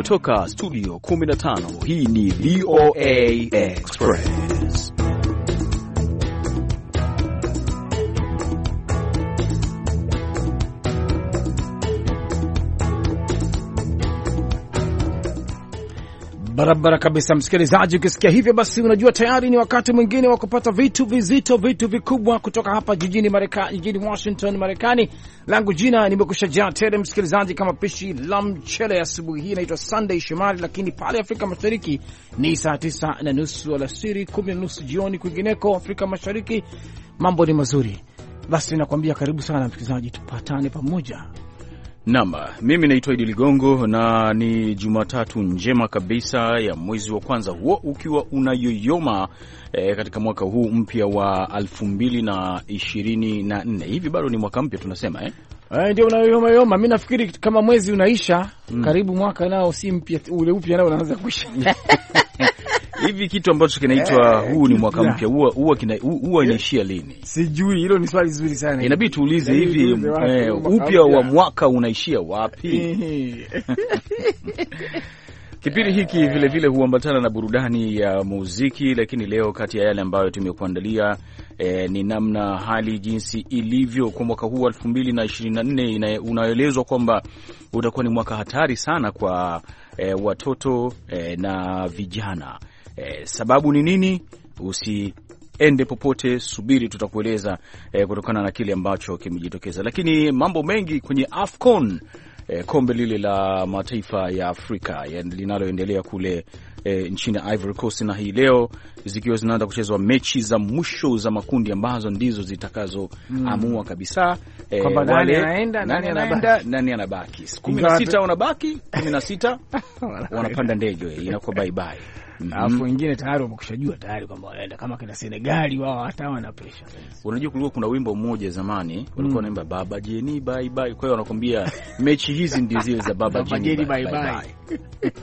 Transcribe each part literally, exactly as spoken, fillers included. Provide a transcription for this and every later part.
kutoka studio kumi na tano, hii ni V O A Express. Barabara kabisa msikilizaji, ukisikia hivyo basi unajua tayari ni wakati mwingine wa kupata vitu vizito, vitu vikubwa kutoka hapa jijini Marekani, jijini Washington Marekani. Langu jina nimekushajaa tele msikilizaji, kama pishi la mchele asubuhi hii. Naitwa Sunday Shomari, lakini pale Afrika Mashariki ni saa tisa na nusu alasiri, kumi na nusu jioni. Kwingineko Afrika Mashariki mambo ni mazuri. Basi nakwambia karibu sana msikilizaji, tupatane pamoja. Naam, mimi naitwa Idi Ligongo na ni Jumatatu njema kabisa ya mwezi wa kwanza, huo ukiwa unayoyoma e, katika mwaka huu mpya wa elfu mbili na ishirini na nne. Hivi bado ni mwaka mpya tunasema eh? Eh, ndio unayoyoma yoma. Mimi nafikiri kama mwezi unaisha, mm. karibu mwaka nao si mpya, ule upya nao unaanza kuisha. Hivi kitu ambacho kinaitwa huu ni mwaka mpya huwa huwa huwa inaishia lini? Sijui, hilo ni swali zuri sana. Inabidi tuulize hivi, eh, upya wa mwaka unaishia wapi? Kipindi hiki vile vile huambatana na burudani ya muziki, lakini leo kati ya yale ambayo tumekuandalia eh, ni namna hali jinsi ilivyo kwa mwaka huu elfu mbili na ishirini na nne. Unaelezwa kwamba utakuwa ni mwaka hatari sana kwa eh, watoto eh, na vijana. Eh, sababu ni nini? Usiende popote, subiri tutakueleza eh, kutokana na kile ambacho kimejitokeza. Lakini mambo mengi kwenye AFCON, eh, kombe lile la mataifa ya Afrika linaloendelea kule eh, nchini Ivory Coast, na hii leo zikiwa zinaanza kuchezwa mechi za mwisho za makundi ambazo ndizo zitakazo mm. amua kabisa eh, kwamba nani anaenda nani anaenda nani anabaki. kumi na sita wanabaki, kumi na sita wanapanda ndege, inakuwa bye bye. Alafu mm-hmm. wengine tayari wamekushajua tayari kwamba wanaenda, kama kina Senegali wao hata wana pressure. Unajua kulikuwa kuna wimbo mmoja zamani walikuwa mm. wanaimba Baba Jeni bye bye. Kwa hiyo wanakuambia mechi hizi ndio zile za Baba Jeni bye bye, bye.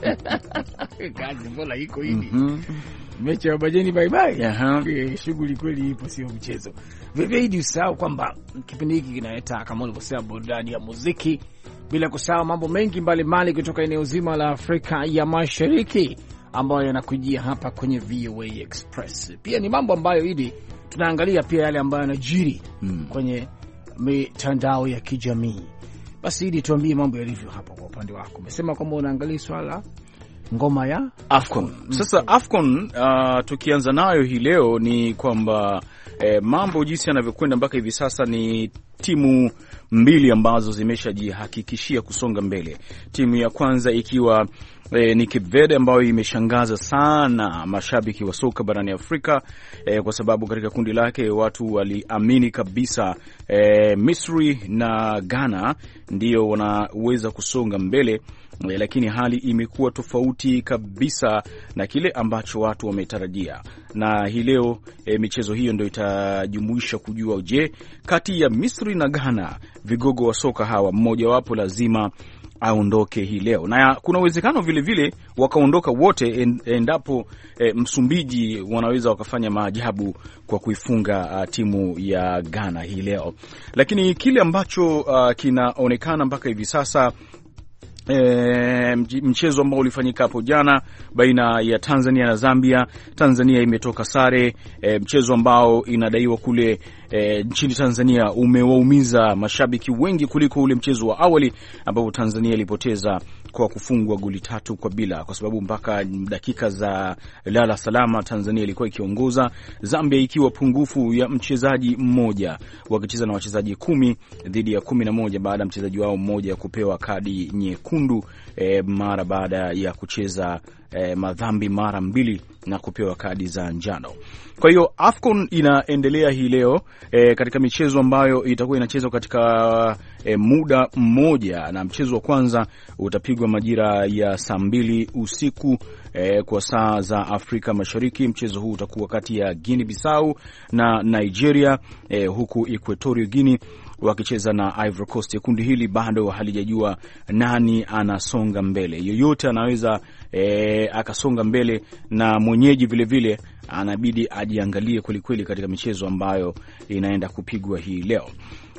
Kazi mbona iko hivi? Mm-hmm. Mechi ya Baba Jeni bye bye. Uh-huh. Shughuli kweli ipo, sio mchezo. Vivyo hidi usahau kwamba kipindi hiki kinaleta kama ulivyosema burudani ya muziki, bila kusahau mambo mengi mbalimbali kutoka eneo zima la Afrika ya Mashariki ambayo yanakujia hapa kwenye V O A Express. Pia ni mambo ambayo hidi tunaangalia pia yale ambayo yanajiri mm. kwenye mitandao ya kijamii. Basi hidi tuambie mambo yalivyo hapa kwa upande wako. Umesema kwamba unaangalia swala ngoma ya AFCON. Sasa AFCON uh, tukianza nayo hii leo ni kwamba eh, mambo jinsi yanavyokwenda mpaka hivi sasa ni timu mbili ambazo zimeshajihakikishia kusonga mbele. Timu ya kwanza ikiwa E, ni Cape Verde ambayo imeshangaza sana mashabiki wa soka barani Afrika e, kwa sababu katika kundi lake watu waliamini kabisa e, Misri na Ghana ndio wanaweza kusonga mbele e, lakini hali imekuwa tofauti kabisa na kile ambacho watu wametarajia. Na hii leo e, michezo hiyo ndio itajumuisha kujua, je, kati ya Misri na Ghana vigogo wa soka hawa mmoja wapo lazima aondoke hii leo, na kuna uwezekano vile vile wakaondoka wote endapo e, Msumbiji wanaweza wakafanya maajabu kwa kuifunga uh, timu ya Ghana hii leo. Lakini kile ambacho uh, kinaonekana mpaka hivi sasa E, mchezo ambao ulifanyika hapo jana baina ya Tanzania na Zambia, Tanzania imetoka sare. E, mchezo ambao inadaiwa kule e, nchini Tanzania umewaumiza mashabiki wengi kuliko ule mchezo wa awali ambapo Tanzania ilipoteza kwa kufungwa goli tatu kwa bila, kwa sababu mpaka dakika za lala salama Tanzania ilikuwa ikiongoza, Zambia ikiwa pungufu ya mchezaji mmoja, wakicheza na wachezaji kumi dhidi ya kumi na moja baada ya mchezaji wao mmoja kupewa kadi nyekundu e, mara baada ya kucheza e, madhambi mara mbili na kupewa kadi za njano. Kwa hiyo AFCON inaendelea hii leo e, katika michezo ambayo itakuwa inachezwa katika e, muda mmoja, na mchezo wa kwanza utapigwa majira ya saa mbili usiku e, kwa saa za Afrika Mashariki. Mchezo huu utakuwa kati ya Guinea Bissau na Nigeria, e, huku Equatorial Guinea wakicheza na Ivory Coast. Kundi hili bado halijajua nani anasonga mbele. Yoyote anaweza e, akasonga mbele, na mwenyeji vile vile anabidi ajiangalie kweli kweli katika michezo ambayo inaenda kupigwa hii leo.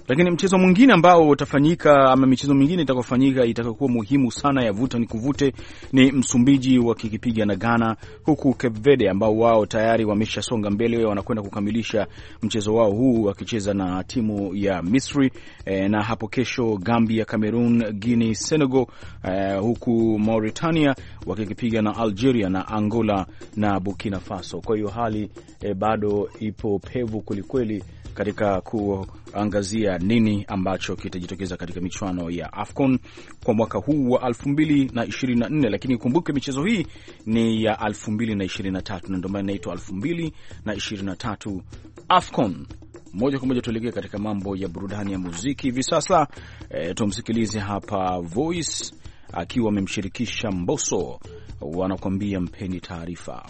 Lakini mchezo mwingine ambao utafanyika ama michezo mingine itakayofanyika itakayokuwa muhimu sana ya vuta ni kuvute ni Msumbiji wakikipiga na Ghana, huku Cape Verde ambao wao tayari wameshasonga mbele wanakwenda kukamilisha mchezo wao huu wakicheza na timu ya Misri e, na hapo kesho Gambia, Cameroon, Guinea, Senegal e, huku Mauritania wakikipiga na Algeria na Angola na Burkina Faso. Kwa hiyo hali e, bado ipo pevu kwelikweli katika kuangazia nini ambacho kitajitokeza katika michuano ya AFCON kwa mwaka huu wa elfu mbili na ishirini na nne, lakini kumbuke michezo hii ni ya elfu mbili na ishirini na tatu na ndio maana inaitwa elfu mbili na ishirini na tatu AFCON. Moja kwa moja tuelekee katika mambo ya burudani ya muziki hivi sasa. E, tumsikilize hapa Voice akiwa amemshirikisha Mbosso, wanakuambia mpeni taarifa.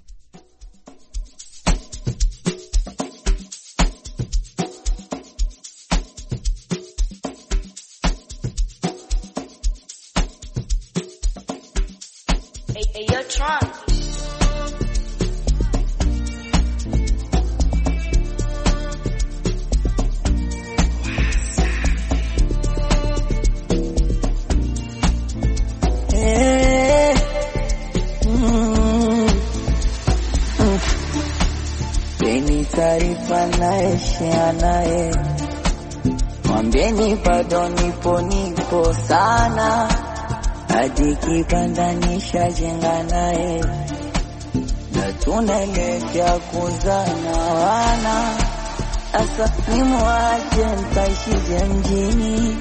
Nae mwambieni bado nipo nipo sana, hadi kibandanisha jenga nae, na tunaelekea kuzana wana, asa nimwache ntaishije mjini.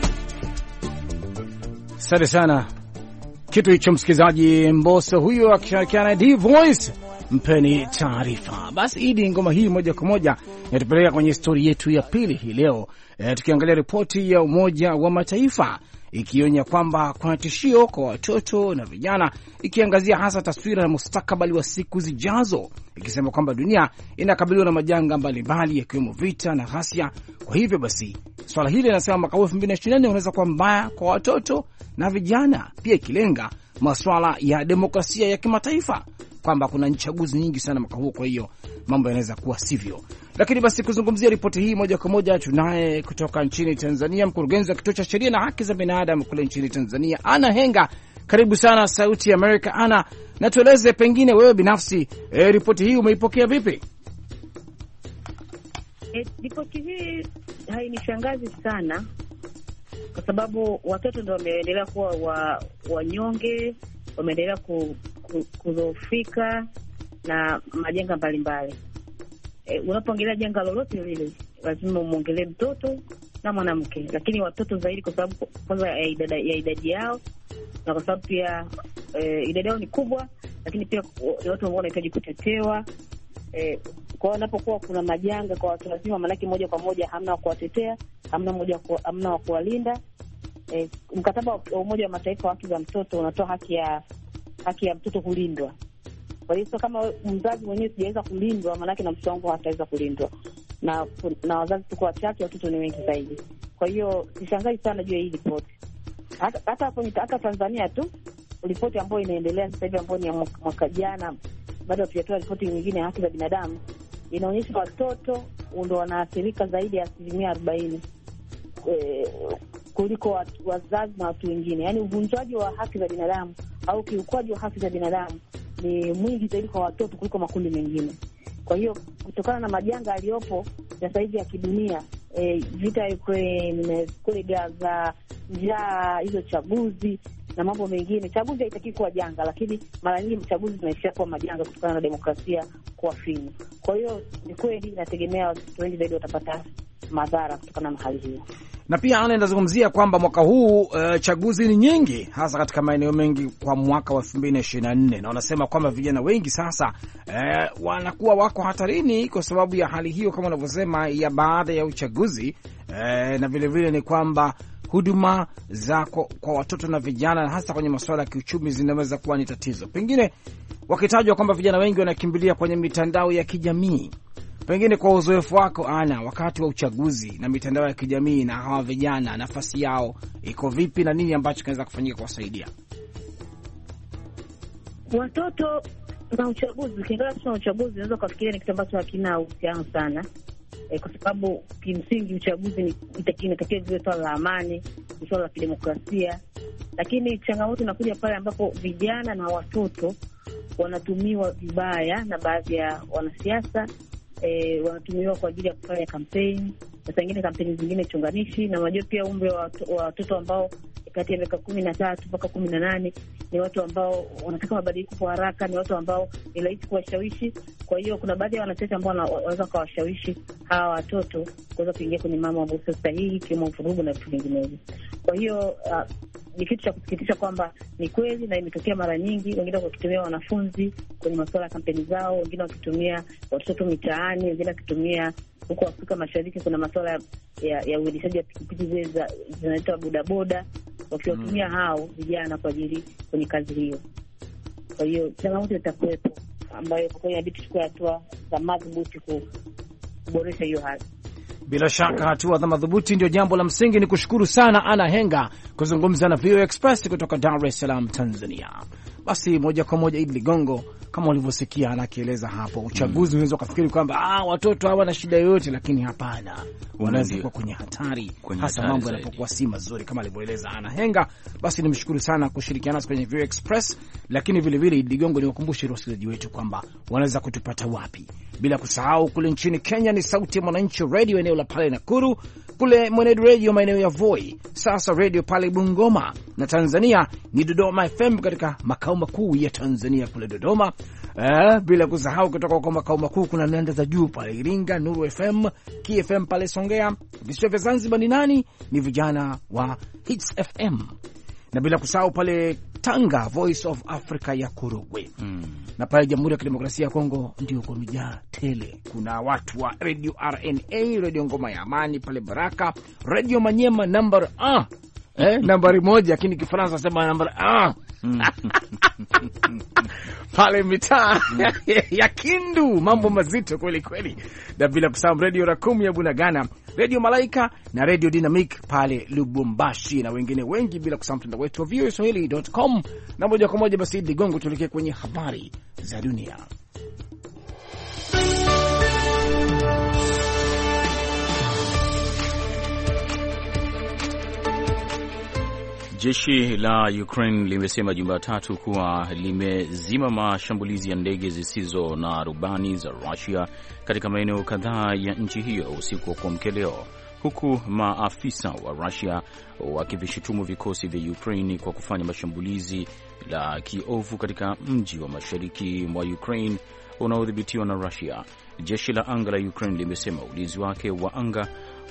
Asante sana. Kitu hicho msikilizaji, Mbosso huyo akishirikiana na D-Voice, mpeni taarifa. Basi Idi, ngoma hii moja kwa moja inatupeleka kwenye stori yetu ya pili hii leo, e, tukiangalia ripoti ya Umoja wa Mataifa ikionya kwamba kuna tishio kwa watoto na vijana, ikiangazia hasa taswira na mustakabali wa siku zijazo, ikisema kwamba dunia inakabiliwa na majanga mbalimbali yakiwemo vita na ghasia. Kwa hivyo basi swala hili linasema mwaka elfu mbili na ishirini na nne unaweza kuwa mbaya kwa watoto na vijana, pia ikilenga masuala ya demokrasia ya kimataifa, kwamba kuna chaguzi nyingi sana mwaka huu, kwa hiyo mambo yanaweza kuwa sivyo. Lakini basi kuzungumzia ripoti hii moja kwa moja tunaye kutoka nchini Tanzania mkurugenzi wa kituo cha sheria na haki za binadamu kule nchini Tanzania, Ana Henga. Karibu sana Sauti ya Amerika. Ana, na tueleze pengine wewe binafsi e, ripoti hii umeipokea vipi? E, ripoti hii hainishangazi sana kwa sababu watoto ndio wameendelea kuwa wa, wanyonge, wameendelea ku, ku, kudhoofika na majanga mbalimbali. E, unapoongelea janga lolote lile lazima umuongelee mtoto na mwanamke, lakini watoto zaidi kwa sababu kwanza ya idadi, ya idadi yao, na kwa sababu pia e, idadi yao ni kubwa, lakini pia ni watu ambao wanahitaji kutetewa. E, kwa wanapokuwa kuna majanga kwa watu wazima, maana moja kwa moja hamna wa kuwatetea, hamna moja kwa, hamna wa kuwalinda. E, mkataba wa Umoja wa Mataifa wa haki za mtoto unatoa haki ya haki ya mtoto kulindwa. Kwa hiyo kama mzazi mwenyewe sijaweza kulindwa, maana na mtoto wangu hataweza kulindwa. Na na wazazi tuko wachache, watoto ni wengi zaidi. Kwa hiyo sishangai sana juu ya hii ripoti. Hata hata hapo hata Tanzania tu ripoti ambayo inaendelea sasa hivi ambayo ni mwaka jana, bado hatujatoa ripoti nyingine ya haki za binadamu, inaonyesha watoto ndio wanaathirika zaidi ya asilimia arobaini e, kuliko wazazi na watu wengine. Yaani uvunjwaji wa haki za binadamu au kiukwaji wa haki za binadamu ni mwingi zaidi kwa watoto kuliko makundi mengine. Kwa hiyo kutokana na majanga aliyopo sasa hivi ya kidunia, e, vita ya Ukraine, kule Gaza, njaa, hizo chaguzi na mambo mengine. Chaguzi haitaki kuwa janga, lakini mara nyingi chaguzi zinaishia kuwa majanga kutokana na demokrasia kuwa finyu. Kwa hiyo ni kweli nategemea watu wengi zaidi watapata madhara kutokana na hali hiyo. Na pia ana ndazungumzia kwamba mwaka huu uh, chaguzi ni nyingi hasa katika maeneo mengi kwa mwaka wa elfu mbili na ishirini na nne, na wanasema kwamba vijana wengi sasa uh, wanakuwa wako hatarini kwa sababu ya hali hiyo kama unavyosema ya baada ya uchaguzi uh, na vile vile ni kwamba huduma za kwa, kwa watoto na vijana hasa kwenye masuala ya kiuchumi zinaweza kuwa ni tatizo. Pengine wakitajwa kwamba vijana wengi wanakimbilia kwenye mitandao ya kijamii, pengine kwa uzoefu wako Ana, wakati wa uchaguzi na mitandao ya kijamii na hawa vijana, nafasi yao iko vipi na nini ambacho kinaweza kufanyika kuwasaidia watoto na uchaguzi? Kiingereza tuna uchaguzi, unaweza kufikiria ni kitu ambacho hakina uhusiano sana, eh, kwa sababu kimsingi uchaguzi ni inatakiwa viwe swala la amani, ni swala la kidemokrasia. Lakini changamoto inakuja pale ambapo vijana na watoto wanatumiwa vibaya na baadhi ya wanasiasa. E, wanatumiwa kwa ajili ya kufanya kampeni, na zingine kampeni zingine chunganishi. Na unajua pia umri wa watoto ambao kati ya miaka kumi na tatu mpaka kumi na nane ni watu ambao wanataka mabadiliko kwa haraka, ni watu ambao ni rahisi kuwashawishi. Kwa hiyo kuna baadhi ya wanasiasa ambao wanaweza kuwashawishi hawa watoto kuweza kuingia kwenye mambo ambayo sio sahihi, kama vurugu na vitu vinginevyo. Kwa hiyo uh, ni kitu cha kusikitisha kwamba ni kweli na imetokea mara nyingi, wengine wakitumia wanafunzi kwenye masuala ya kampeni zao, wengine wakitumia watoto mitaani, wengine wakitumia huko Afrika Mashariki kuna masuala ya ya uendeshaji wa pikipiki zile zinaitwa bodaboda, wakiwatumia mm. hao vijana kwa ajili kwenye kazi hiyo. Kwa hiyo changamoto itakuwepo ambayo kwa kweli inabidi tuchukue hatua za madhubuti kuboresha hiyo hali. Bila shaka hatua za madhubuti ndio jambo la msingi. Ni kushukuru sana Ana Henga kuzungumza na V O A Express kutoka Dar es Salaam, Tanzania. Basi moja kwa moja Idi Ligongo, kama ulivyosikia anakieleza hapo, uchaguzi mm. unaweza kufikiri kwamba ah, watoto hawana shida yoyote, lakini hapana, wanaweza kuwa kwenye hatari, kwenye hasa hatari mambo yanapokuwa si mazuri kama alivyoeleza Ana Henga. Basi nimshukuru sana kushirikiana nasi kwenye V O A Express, lakini vile vile Idi Ligongo, ni wakumbushe wasikilizaji wetu kwamba wanaweza kutupata wapi, bila kusahau kule nchini Kenya ni Sauti ya Mwananchi Radio eneo la pale Nakuru, kule Mwenedu Radio maeneo ya Voi, Sasa Radio pale Bungoma, na Tanzania ni Dodoma F M katika makao makuu ya Tanzania kule Dodoma. Eh, bila kusahau kutoka kwa makao makuu kuna nanda za juu pale Iringa, Nuru F M, K F M pale Songea. Visiwa vya Zanzibar ni nani? Ni vijana wa Hits F M. Na bila kusahau pale Tanga Voice of Africa ya Korogwe. Mm. Na pale Jamhuri ya Kidemokrasia ya Kongo ndio kumejaa tele. Kuna watu wa Radio R N A, Radio Ngoma ya Amani pale Baraka, Radio Manyema number ah. Eh, nambari moja, lakini Kifaransa sema nambari ah. Pale mitaa ya Kindu, mambo mazito kweli kweli. Na bila kusahau Radio Rakum ya Bunagana, Radio Malaika na Radio Dynamic pale Lubumbashi na wengine wengi, bila kusahau mtandao wetu wa v o a swahili dot com. Na moja kwa moja basi Ligongo, tuelekee kwenye habari za dunia. Jeshi la Ukraine limesema Jumatatu kuwa limezima mashambulizi ya ndege zisizo na rubani za Russia katika maeneo kadhaa ya nchi hiyo usiku wa kuamkia leo, huku maafisa wa Russia wakivishutumu vikosi vya Ukraine kwa kufanya mashambulizi la kiovu katika mji wa mashariki mwa Ukraine unaodhibitiwa na Russia. Jeshi la anga la Ukraine limesema ulinzi wake wa anga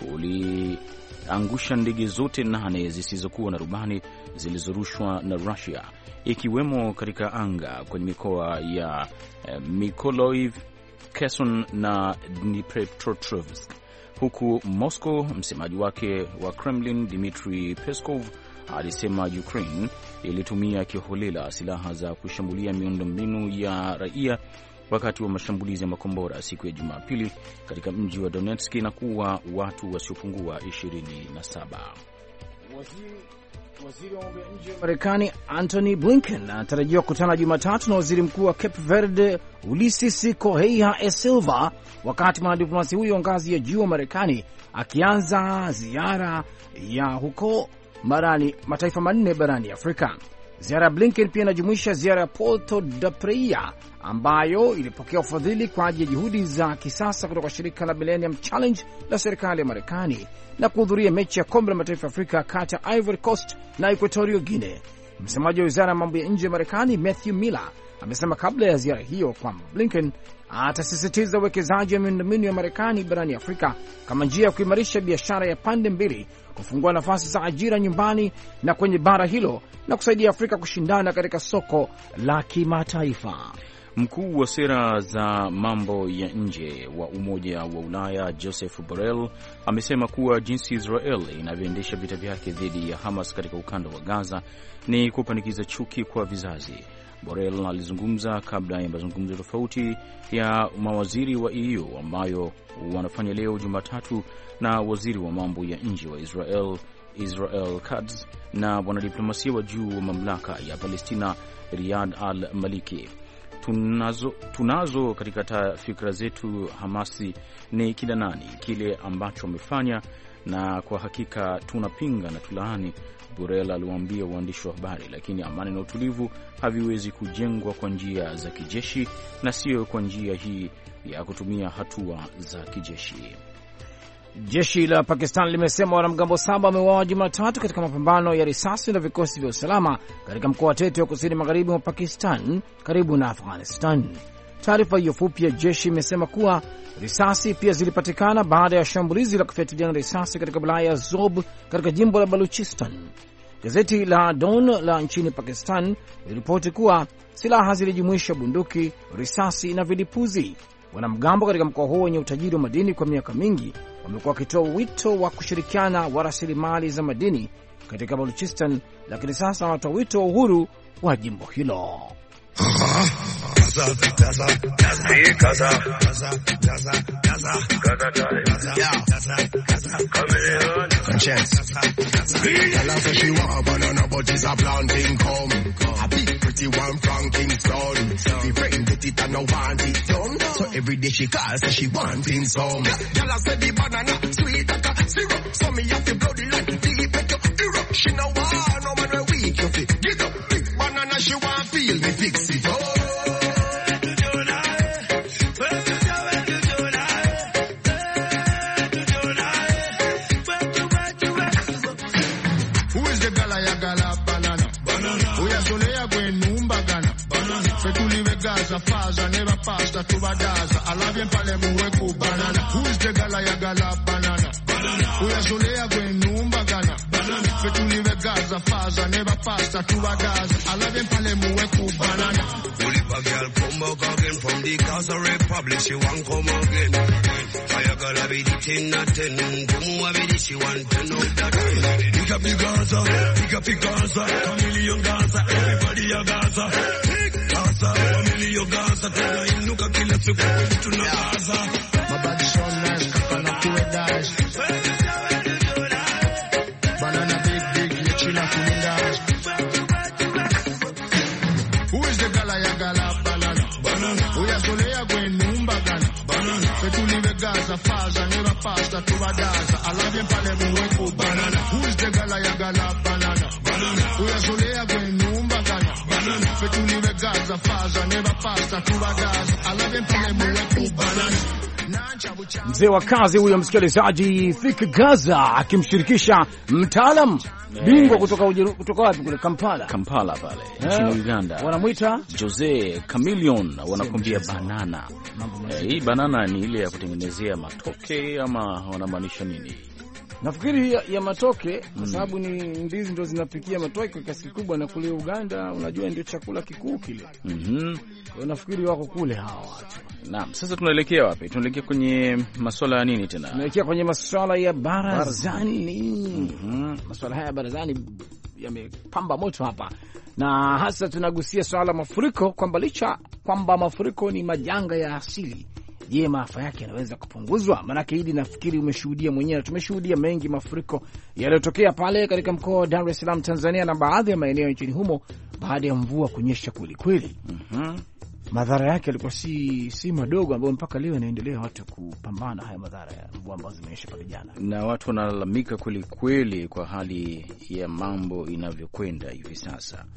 uliangusha ndege zote nane zisizokuwa na rubani zilizorushwa na Russia, ikiwemo katika anga kwenye mikoa ya eh, Mykolaiv, Kherson na Dnipropetrovsk, huku Moscow, msemaji wake wa Kremlin Dmitry Peskov alisema Ukraine ilitumia kiholela silaha za kushambulia miundombinu ya raia wakati wa mashambulizi ya makombora siku ya Jumapili katika mji wa Donetsk na kuua watu wasiopungua ishirini na saba. Waziri Waziri wa mambo ya nje wa Marekani Antony Blinken anatarajiwa kukutana Jumatatu na waziri mkuu wa Cape Verde Ulysses Correia e Silva, wakati mwanadiplomasia huyo ngazi ya juu wa Marekani akianza ziara ya huko barani mataifa manne barani Afrika. Ziara ya Blinken pia inajumuisha ziara ya Porto da Praia ambayo ilipokea ufadhili kwa ajili ya juhudi za kisasa kutoka shirika la Millennium Challenge la serikali ya Marekani na kuhudhuria mechi ya kombe la mataifa ya Afrika kati ya Ivory Coast na Equatorial Guinea. Msemaji wa wizara ya mambo ya nje ya Marekani Matthew Miller amesema kabla ya ziara hiyo kwamba Blinken atasisitiza uwekezaji wa miundombinu ya Marekani barani Afrika kama njia ya kuimarisha biashara ya pande mbili, kufungua nafasi za ajira nyumbani na kwenye bara hilo na kusaidia Afrika kushindana katika soko la kimataifa. Mkuu wa sera za mambo ya nje wa Umoja wa Ulaya Joseph Borrell amesema kuwa jinsi Israel inavyoendesha vita vyake dhidi ya Hamas katika ukanda wa Gaza ni kupanikiza chuki kwa vizazi. Borrell alizungumza kabla ya mazungumzo tofauti ya mawaziri wa E U ambayo wanafanya leo Jumatatu na waziri wa mambo ya nje wa Israel Israel Katz na wanadiplomasia wa juu wa mamlaka ya Palestina Riyad al-Maliki. tunazo, tunazo katika fikra zetu hamasi ni kila nani, kile ambacho wamefanya, na kwa hakika tunapinga na tulaani, Borrell aliwaambia waandishi wa habari, lakini amani na utulivu haviwezi kujengwa kwa njia za kijeshi na sio kwa njia hii ya kutumia hatua za kijeshi. Jeshi la Pakistan limesema wanamgambo saba wameuawa Jumatatu katika mapambano ya risasi na vikosi vya usalama katika mkoa wa Tete wa kusini magharibi mwa Pakistan karibu na Afghanistan. Taarifa hiyo fupi ya jeshi imesema kuwa risasi pia zilipatikana baada ya shambulizi la kufuatiliana risasi katika wilaya ya Zob katika jimbo la Baluchistan. Gazeti la Dawn la nchini Pakistan liliripoti kuwa silaha zilijumuisha bunduki, risasi na vilipuzi. Wanamgambo katika mkoa huo wenye utajiri wa madini kwa miaka mingi wamekuwa wakitoa wito wa kushirikiana wa rasilimali za madini katika Baluchistan, lakini sasa wanatoa wito wa uhuru wa jimbo hilo. Faza never pasta to badaza alabye pale muweku banana who's the gala ya gala banana uyazolea kwenumba gana fetuliwe gaza faza never pasta to badaza alabye pale muweku banana Oliver girl come back again from the Gaza Republic she want come again fire gala be the ten na ten come be the she want to know that pick up the Gaza pick up the Gaza a million Gaza everybody a Gaza Familia Gaza, tena inuka kila siku tunakaza. Mabadi so nice, kakana kuwe dash. Banana big big, yechila kumindash. Who is the gala ya gala banana? Banana. Uya solea kwe numba gana. Banana. Fetuliwe Gaza, faza, neva pasta, tubadaza. Alabye pale muweku banana. Who is the gala ya gala banana? Banana. Uya solea kwe numba gana. Banana. Fetuliwe Gaza, faza, neva pasta, tubadaza. Alabye pale muweku banana. Mzee wa kazi huyo msikilizaji, Fik Gaza akimshirikisha mtaalam bingwa kutoka ujiru, kutoka wapi kule Kampala Kampala pale nchini Uganda, wanamuita Jose Chameleone, wanakuambia banana. Eh, hii banana ni ile ya kutengenezea matoke ama wanamaanisha nini? Nafikiri ya, ya matoke kwa mm. sababu ni ndizi ndo zinapikia matoke kwa kiasi kikubwa, na kule Uganda unajua ndio chakula kikuu kile. Mhm. Nafikiri wako kule hawa watu. Naam, sasa tunaelekea wapi? Tunaelekea kwenye masuala ya nini tena? Tunaelekea kwenye masuala ya barazani. Mhm. Masuala haya barazani yamepamba moto hapa. Na hasa tunagusia swala mafuriko, kwamba licha kwamba mafuriko ni majanga ya asili, je, maafa yake yanaweza kupunguzwa? Maanake hili nafikiri umeshuhudia mwenyewe, tumeshuhudia mengi mafuriko yaliyotokea pale katika mkoa wa Dar es Salaam Tanzania na baadhi ya maeneo nchini humo baada ya mvua kunyesha kweli kweli. Mhm. Madhara yake yalikuwa si si madogo, ambayo mpaka leo yanaendelea watu kupambana haya madhara ya mvua ambazo zimenyesha pale jana. Na watu wanalalamika kweli kweli kwa hali ya mambo inavyokwenda hivi sasa.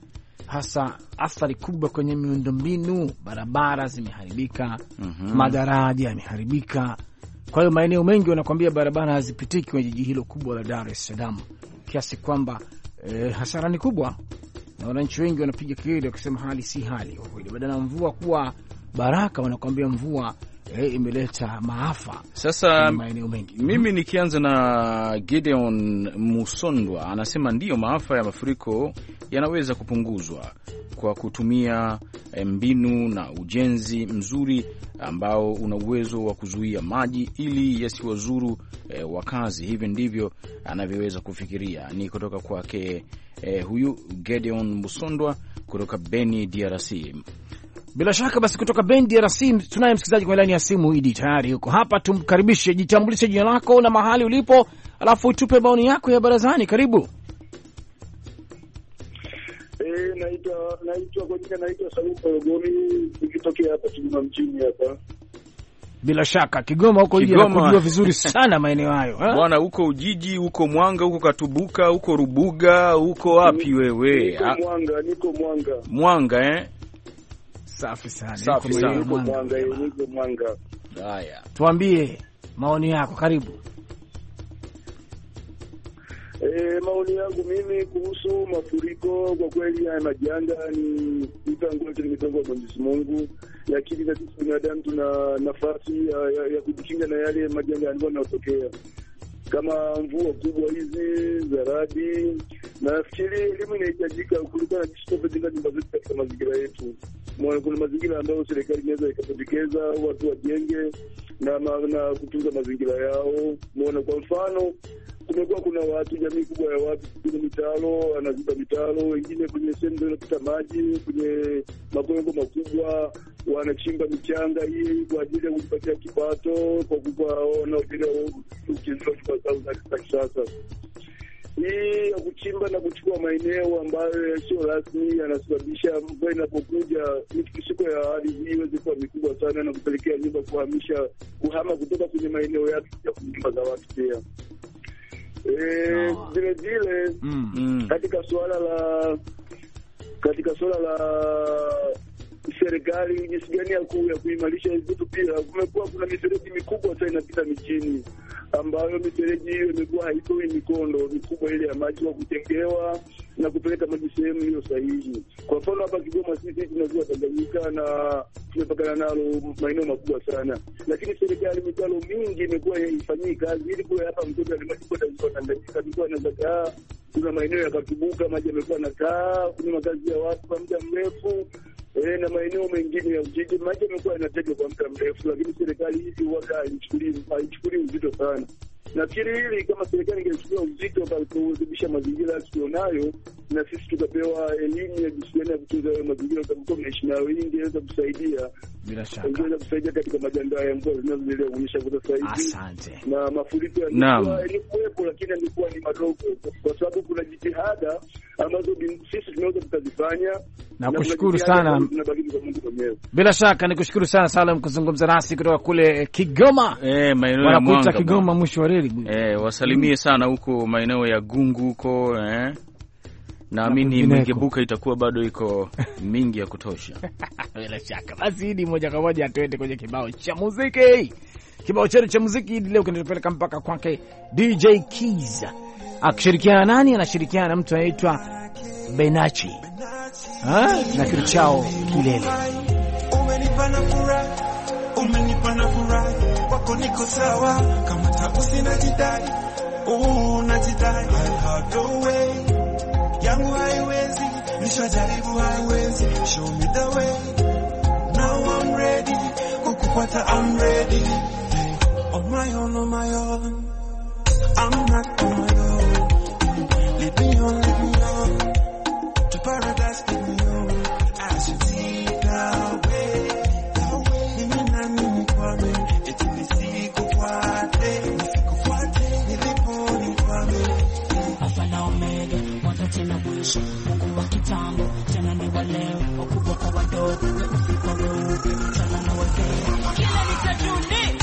Hasa athari kubwa kwenye miundombinu, barabara zimeharibika, mm-hmm. madaraja yameharibika. Kwa hiyo maeneo mengi wanakuambia barabara hazipitiki kwenye jiji hilo kubwa la Dar es Salaam, kiasi kwamba e, hasara ni kubwa, na wananchi wengi wanapiga kelele wakisema hali si hali. Kwa kweli badala ya mvua kuwa baraka, wanakuambia mvua e, imeleta maafa. Sasa maeneo mengi. Mimi nikianza na Gideon Musondwa, anasema ndiyo, maafa ya mafuriko yanaweza kupunguzwa kwa kutumia mbinu na ujenzi mzuri ambao una uwezo wa kuzuia maji ili yasiwazuru e, wakazi. Hivi ndivyo anavyoweza kufikiria. Ni kutoka kwake e, huyu Gideon Musondwa kutoka Beni D R C. Bila shaka basi kutoka Beni D R C tunaye msikilizaji kwa laini ya simu. Idi tayari yuko hapa, tumkaribishe. Jitambulishe jina lako na mahali ulipo, alafu tupe maoni yako ya barazani. Karibu. Eh, naitwa naitwa kwa jina naitwa Salim Morogoni, nikitokea hapa Kigoma mjini hapa. Bila shaka Kigoma huko hivi anakujua vizuri sana maeneo hayo. Bwana, huko Ujiji, huko Mwanga, huko Katubuka, huko Rubuga, huko wapi wewe? Niko Mwanga, niko Mwanga. Mwanga eh? Safi sana. Safi sana. Niko Mwanga, niko Mwanga. Haya. Tuambie maoni yako, karibu. E, maoni yangu mimi kuhusu mafuriko, kwa kweli haya majanga ni mipango yote, ni mipango ya Mwenyezi Mungu, lakini na sisi binadamu tuna nafasi ya, ya, ya kujikinga na yale majanga yanayotokea kama mvua kubwa hizi za radi. Na nafikiri elimu inahitajika kulingana na jinsi tunavyojenga nyumba zetu katika mazingira yetu. Kuna mazingira ambayo serikali inaweza ikapendekeza watu wajenge na, na kutunza mazingira yao. Muone kwa mfano, kumekuwa kuna watu, jamii kubwa ya watu kwenye mitaro, anaziba mitaro, wengine kwenye sehemu zinazopita maji, kwenye magongo makubwa wanachimba michanga hii kwa ajili ya kujipatia kipato, kwa kuwa wanaojenga ukizo kwa sababu za kisasa. Hii ya kuchimba na kuchukua maeneo ambayo sio rasmi yanasababisha mvua inapokuja mitikisiko ya ardhi hii iweze kuwa mikubwa sana na kupelekea nyumba kuhamisha kuhama kutoka kwenye maeneo yake ya nyumba za watu pia. Eh, vile vile mm. katika suala la katika suala la serikali jinsi gani ya kuimarisha vitu, pia kumekuwa kuna mifereji mikubwa sana inapita mijini, ambayo mifereji hiyo imekuwa haitoi mikondo mikubwa ile ya maji wa kutengewa na kupeleka maji sehemu hiyo sahihi. Kwa mfano hapa Kigoma sisi tunajua Tanganyika na tumepakana nalo maeneo makubwa sana, lakini serikali mitalo mingi imekuwa haifanyii kazi ili kule hapa mtoto alimachukua Tanganyika ilikuwa inazagaa. Kuna maeneo ya Katubuka maji yamekuwa nakaa kwenye makazi ya watu kwa muda mrefu. Eh, na maeneo mengine ya Ujiji maji yamekuwa yanategwa kwa muda mrefu, lakini serikali hizi huwa haichukulii haichukulii uzito sana. Nafikiri hili kama serikali ingechukua uzito kwa kurekebisha mazingira tulionayo, na sisi tukapewa elimu ya jinsi gani ya kutunza hayo mazingira, kama tunaishi nayo, hii ingeweza kusaidia. Bila shaka ingeweza kusaidia katika majanga ya mvua zinazoendelea kunyesha kwa sasa hivi. Asante. Na mafuriko yalikuwepo, lakini yalikuwa ni madogo, kwa sababu kuna jitihada ambazo sisi tunaweza tukazifanya. Na kushukuru sana. Bila shaka nikushukuru sana Salam kuzungumza nasi kutoka kule Kigoma. Eh, maeneo ya Mwanga. Kigoma mwisho wa reli. Eh, wasalimie sana huko maeneo ya Gungu huko eh. Naamini Mwengebuka itakuwa bado iko mingi ya kutosha. Bila shaka. Basi hidi moja kwa moja tuende kwenye kibao cha muziki. Kibao chetu cha muziki leo kinatupeleka mpaka kwake D J Keys. Akishirikiana nani? Anashirikiana na mtu anaitwa Benachi. Ha? Na kitu chao Kilele. Umenipa na furaha, umenipa na furaha, wako niko sawa, kama tabusi na jidai, oh najidai, I have the way, yangu haiwezi, nishajaribu haiwezi, show me the way, now I'm ready, kukufuata I'm ready, hey, on my own, on my own, I'm not on my own, leave me on, leave me on, to paradise, leave me on, I should see the way, the way, mimi na mimi kwa me, eti nisikufuate, nisikufuate, nilipo ni kwa me. Alpha na Omega, mwanzo tena mwisho, Mungu wa kitambo, tena ni wa leo, wakubwa kwa wadogo, usiku wa roho, tena na wazee, kila nitajuni.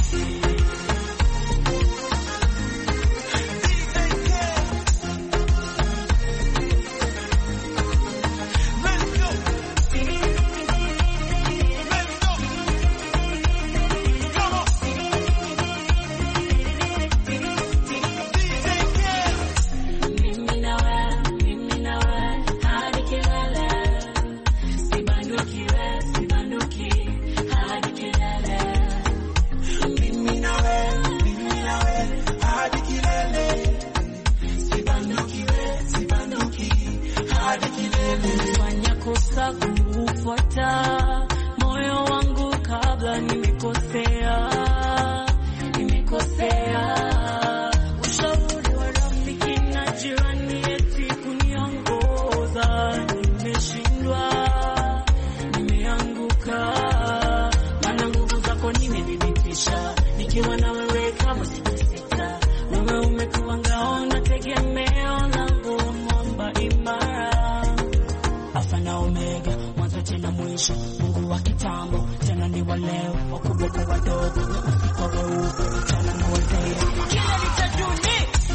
Moyo wangu kabla nimekosea, nimekosea. Ushauri wa rafiki na jirani eti kuniongoza, nimeshindwa, nimeanguka. Maana nguvu zako nimedhibitisha, nikiwa na wewe kama sitasita. Wewe umekuwa ngao na tegemeo langu, mwamba imara. Alpha na mwisho, Mungu wa kitambo, tena ni wa leo, wakubwa kwa wadogo, weusi kwa weupe, vijana na wazee, kila nitaduni.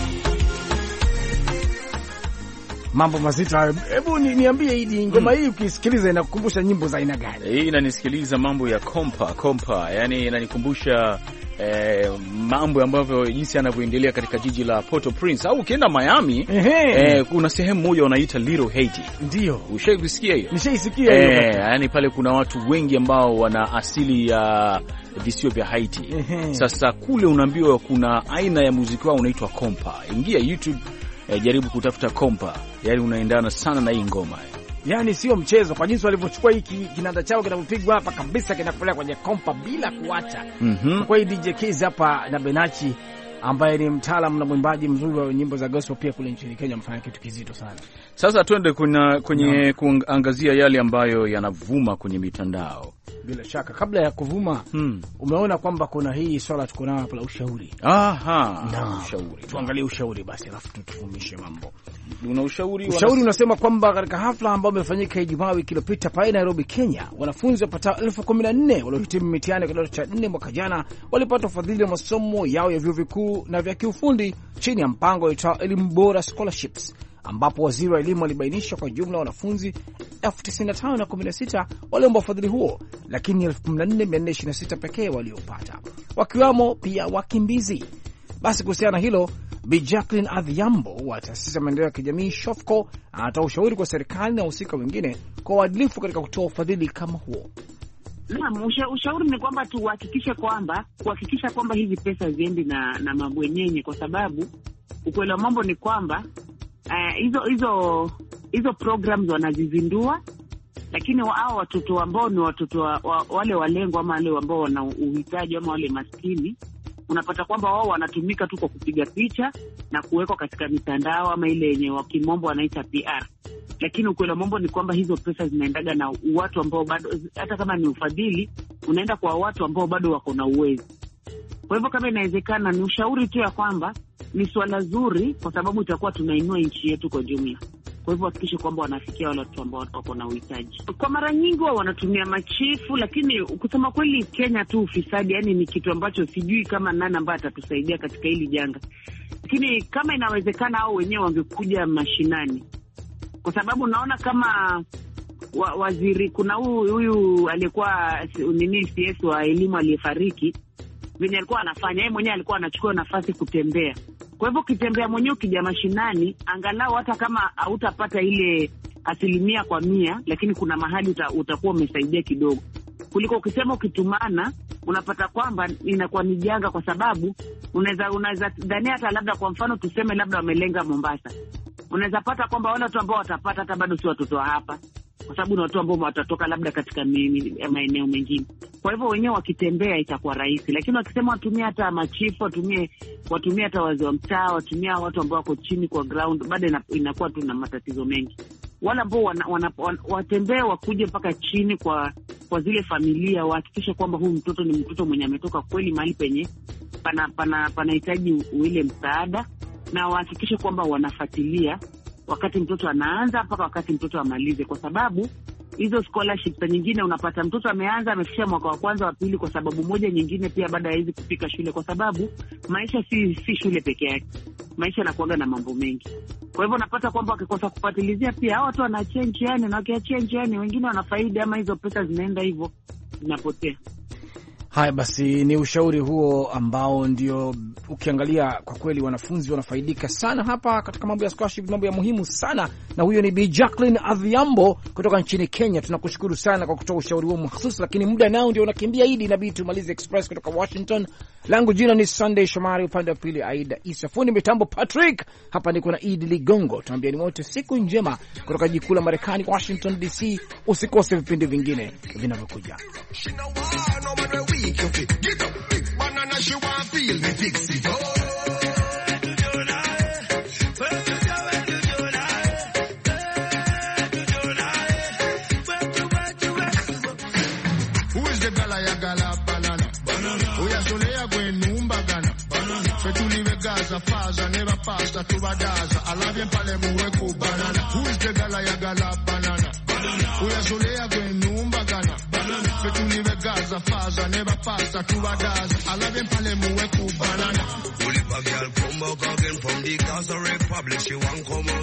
Mambo mazito hayo. Hebu niambie Idi, ngoma hii ukisikiliza inakukumbusha nyimbo za aina gani? Hii inanisikiliza mambo ya kompa, kompa. Yaani inanikumbusha eh, mambo ambavyo jinsi yanavyoendelea katika jiji la Port-au-Prince au ukienda Miami, eh, kuna sehemu moja wanaita Little Haiti. Ndio. Ushaisikia hiyo? Nishaisikia hiyo. Eh, yani pale kuna watu wengi ambao wana asili ya visio vya Haiti. Sasa kule unaambiwa kuna aina ya muziki wao unaitwa kompa. Ingia YouTube, E, jaribu kutafuta kompa, yani unaendana sana na hii ngoma. Yani sio mchezo kwa jinsi walivyochukua hiki kinanda chao kinapopigwa hapa kabisa kinakupeleka kwenye kompa bila kuacha. Mm-hmm. Kwa hiyo D J Keys hapa na Benachi ambaye ni mtaalamu na mwimbaji mzuri wa nyimbo za gospel pia kule nchini Kenya mfanya kitu kizito sana. Sasa twende kuna kwenye no. kuangazia yale ambayo yanavuma kwenye mitandao. Bila shaka kabla ya kuvuma hmm. umeona kwamba kuna hii swala tuko nayo hapa la ushauri. Aha, no. ushauri. Tuangalie ushauri basi alafu tutufumishe mambo. Una ushauri? Ushauri unasema kwamba katika hafla ambayo imefanyika Ijumaa wiki iliyopita pale Nairobi, Kenya, wanafunzi wapatao elfu kumi na nne waliohitimu mitihani kidato cha nne mwaka jana walipata ufadhili wa masomo yao ya vyuo vikuu na vya kiufundi chini ya mpango uitao Elimu Bora Scholarships, ambapo waziri wa elimu alibainisha kwa jumla wanafunzi elfu tisini na tano na kumi na sita waliomba ufadhili huo, lakini elfu kumi na nne mia nne ishirini na sita pekee waliopata, wakiwamo pia wakimbizi. Basi kuhusiana hilo, Bi Jacqueline Adhiambo wa taasisi ya maendeleo ya kijamii Shofco anatoa ushauri kwa serikali na wahusika wengine kwa uadilifu katika kutoa ufadhili kama huo. Naam, usha, ushauri ni kwamba tuhakikishe kwamba kuhakikisha kwamba hizi pesa ziendi na na mabwenyenye, kwa sababu ukweli wa mambo ni kwamba uh, hizo hizo hizo programs wanazizindua, lakini hao watoto ambao ni watoto wa, wa, wale walengwa ama wale ambao wana uhitaji ama wale maskini, unapata kwamba wao wanatumika tu kwa kupiga picha na kuwekwa katika mitandao ama ile yenye wa kimombo wanaita P R. Lakini ukweli wa mambo ni kwamba hizo pesa zinaendaga na watu ambao bado, hata kama ni ufadhili, unaenda kwa watu ambao bado wako na uwezo. Kwa hivyo kama inawezekana, ni ushauri tu ya kwamba ni swala zuri, kwa sababu itakuwa tunainua nchi yetu kwa jumla. Kwa hivyo hakikisha kwamba wanafikia wale watu ambao wako na uhitaji. Kwa mara nyingi wao wanatumia machifu, lakini kusema kweli Kenya tu ufisadi, yani ni kitu ambacho sijui kama nani ambaye atatusaidia katika hili janga. Lakini kama inawezekana hao wenyewe wangekuja mashinani. Kwa sababu naona kama wa, waziri kuna huyu huyu aliyekuwa nini C S wa elimu aliyefariki, venye alikuwa anafanya yeye mwenyewe, alikuwa anachukua nafasi kutembea. Kwa hivyo ukitembea mwenyewe ukija mashinani, angalau hata kama hautapata ile asilimia kwa mia, lakini kuna mahali uta, utakuwa umesaidia kidogo, kuliko ukisema ukitumana unapata kwamba inakuwa ni janga, kwa sababu unaweza unaweza dhania hata labda kwa mfano tuseme labda wamelenga Mombasa, unaweza pata kwamba wale watu ambao watapata hata bado si watoto wa hapa, kwa sababu ni watu ambao watatoka labda katika maeneo mengine. Kwa hivyo wenyewe wakitembea itakuwa rahisi, lakini wakisema watumie hata machifu, watumie watumie hata wazee wa mtaa, watumie watu ambao wako chini kwa ground, bado inakuwa tu na matatizo mengi. Wale ambao wana, wana, wana, watembee wakuje mpaka chini kwa kwa zile familia, wahakikishe kwamba huyu mtoto ni mtoto mwenye ametoka kweli mahali penye pana pana panahitaji ile msaada, na wahakikishe kwamba wanafuatilia wakati mtoto anaanza mpaka wakati mtoto amalize, kwa sababu hizo scholarships nyingine unapata mtoto ameanza amefikia mwaka wa kwanza wa pili, kwa sababu moja nyingine pia baada ya hizi kufika shule, kwa sababu maisha si si shule peke yake, maisha yanakuaga na mambo mengi. Kwa hivyo unapata kwamba wakikosa kufuatilizia pia hao watu wanaachia njiani, na wakiachia njiani wengine wanafaidi, ama hizo pesa zinaenda hivyo zinapotea. Haya basi, ni ushauri huo ambao ndio ukiangalia kwa kweli wanafunzi wanafaidika sana hapa katika mambo ya scholarship, mambo ya muhimu sana. Na huyo ni Bi Jacqueline Adhiambo kutoka nchini Kenya. Tunakushukuru sana kwa kutoa ushauri huo mahsusi, lakini muda nao ndio unakimbia. Idi inabidi tumalize express kutoka Washington. Langu jina ni Sunday Shomari, upande wa pili Aida Isa, fundi mitambo Patrick. Hapa niko na Idi Ligongo. Tuambieni wote siku njema kutoka jiji kuu la Marekani, Washington D C. Usikose vipindi vingine vinavyokuja. Get up, big banana, she want feel me fix it. Oh. Who is the gala ya gala banana? Banana. Oya sole ya gwenumba gana. Banana. Fetuli we Gaza faza never pasta to badaza. Alabien pale muwe ku banana. Who is the gala ya gala banana? Banana. Uyazolea kwenumba gana. Betuli Gaza, Faza, never pasta, to a Gaza. I love him Palemu, Weku, banana. Only a girl come back again from the Gaza Republic. She want come